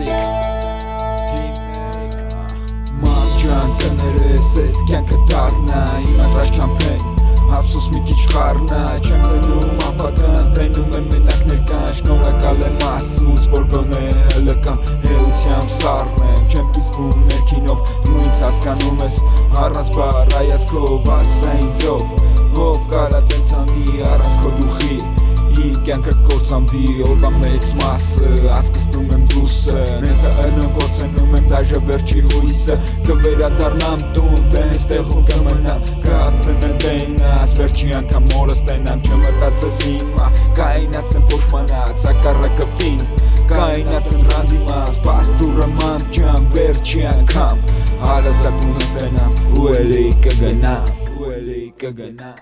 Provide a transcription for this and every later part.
Music Teammate Ման ջան կներես ես կյանքը դառնա Իմ ընտրած չամփեն Ափսոս մի քիչ խառնա Չեմ գնում ապագան Տենում եմ մենակ ներկան Շնորհակալ եմ Աստծուց որ գոնե հələ կամ էությամբ սառնեմ Չեմ կիսվում ներքինով Դու ինձ հասկանում ես Առանց բառ այացքով ասա ինձով Ով կարա տենց անի առանց քո դուխի Իմ կյանքը կործանվի օրվա մեծ մասը Ասկսնում եմ դուսը Նենց ընը կործենում եմ դաժը վերջի հույսը Կվերադառնամ տուն թե հենց տեղում կմնամ Կհասցնեմ տենաս վերջի անգամ մորս տենամ Չմտածես հիմա Կայնած եմ փոշմանած հակառակը պին Կայնած եմ ռանդիմաց Պաստուրը ման ջան վերջի անգամ Հարազատունս տենամ ու էլի կգնամ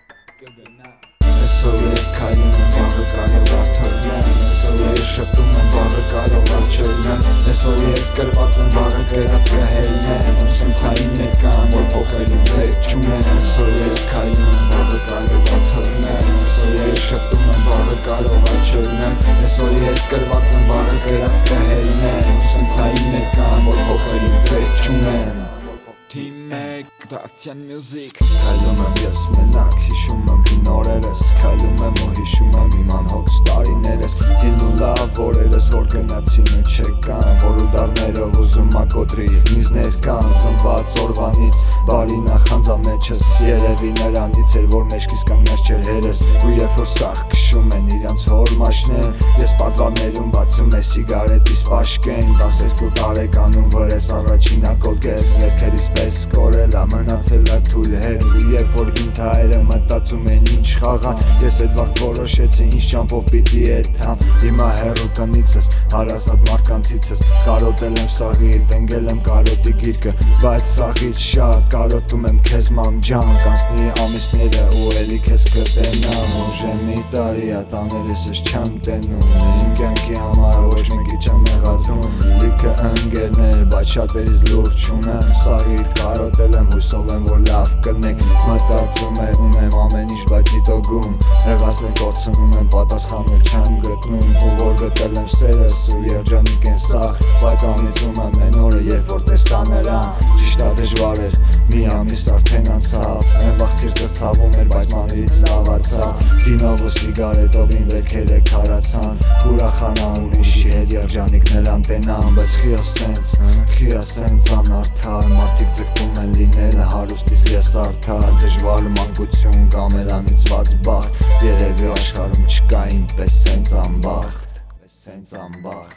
Այսօր ես քայլում եմ վաղը կարող արդարնեմ Այսօր ես շպտում եմ վաղը կարող արջելնեմ Այսօր ես կրված եմ վաղը կերած կհելնեմ Ու սենց այն ներկան որ փոխելու ձետ չունեմ Այսօր ես քայլում եմ վաղը կարող արդարնեմ Այսօր ես շպտում եմ վաղը կարող արջելնեմ Այսօր ես կրված եմ վաղը կերած կհելնեմ Ու սենց այն ներկան որ փոխելու ձետ չունեմ Teammate Dacian Music Քայլում եմ ես մենակ, հիշում եմ հին օրերս Քայլում եմ ու հիշում եմ իմ անհոգ տարիներս Հին ու լավ օրերս, որ գնացին ու չեկան Որ ուդարներով ուզում ակոտրի ինձ ներկան Ծնված օրվանից, բարի նախանձամեջս Երևի նրանից էր, որ մեջքիս կանգնած չէր հերս Ու երբ որ սաղ քշում են իրանց հոր մաշնեն Ես պատվաններում բացում է սիգարետիս պաշկեն 12 տարեկանում վրես առաջին ակոլկես Ներքերիս պես կորելա մնացել է թույլ հետ Ու երբ որ իմ թայերը մտածում են ինչ խաղան Ես էդ վաղտ որոշեցի ինչ ճամփով պիտի եթամ Հիմա հեռու տնիցս, հարազատ մարդկանցիցս Կարոտել եմ սաղի, տնգել եմ կարոտի գիրկը Բայց սաղից շատ կարոտում եմ քեզ ման ջան Կանցնի ամիսները ու էլի քեզ կտենամ Ուժե մի տարի ա տաներս ես չեմ տենում Իմ կյանքի համար ոչ մեկի չեմ մեղադրում Լիքը ընկերներ, բայց շատերից լուրջ չունեմ Սաղիդ կարոտել եմ, հույսով եմ որ լավ կլնեք Մտածում եմ ամեն ինչ բայց իտոգում Եղածներ կորցնում եմ, պատասխանել չեմ գտնում Ու որ գտել եմ սերս ու երջանիկ են սաղ Բայց անիծում եմ են օրը երբ որ տեսա նրան Ճիշտ ա դժվար էր, մի ամիս արդեն անցավ Են վաղ սիրտս ցավում էր, բայց մանրից լավացավ Կինով ու սիգարետով իմ վերքերը քարացան Ուրախանա ուրիշի հետ երջանիկներ անտենան Բայց խիա սենց անարդար Մարդիկ ձգտում են լինել հարուստից ես արդար Դժվար մանկություն կամ էլ անիծված բախտ Երևի աշխարհում չկա ինպես սենց անբախտ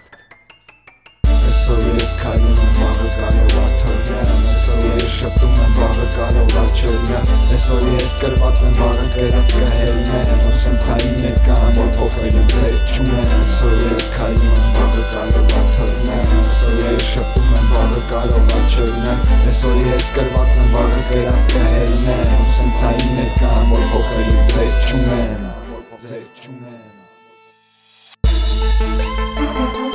Այսօր ես քայլում եմ վաղը կարող արդարնեմ Այսօր ես շպտում եմ վաղը կարող արջելնեմ Այսօր ես կրված եմ վաղը կերած կհելնեմ Ու սենց այն ներկան որ փոխելու ձետ չունեմ Այսօր ես քայլում եմ վաղը կարող արդարնեմ Այսօր ես շպտում եմ վաղը կարող արջելնեմ Այսօր ես կրված եմ վաղը կերած կհելնեմ Ու սենց այն ներկան որ փոխելու ձետ չունեմ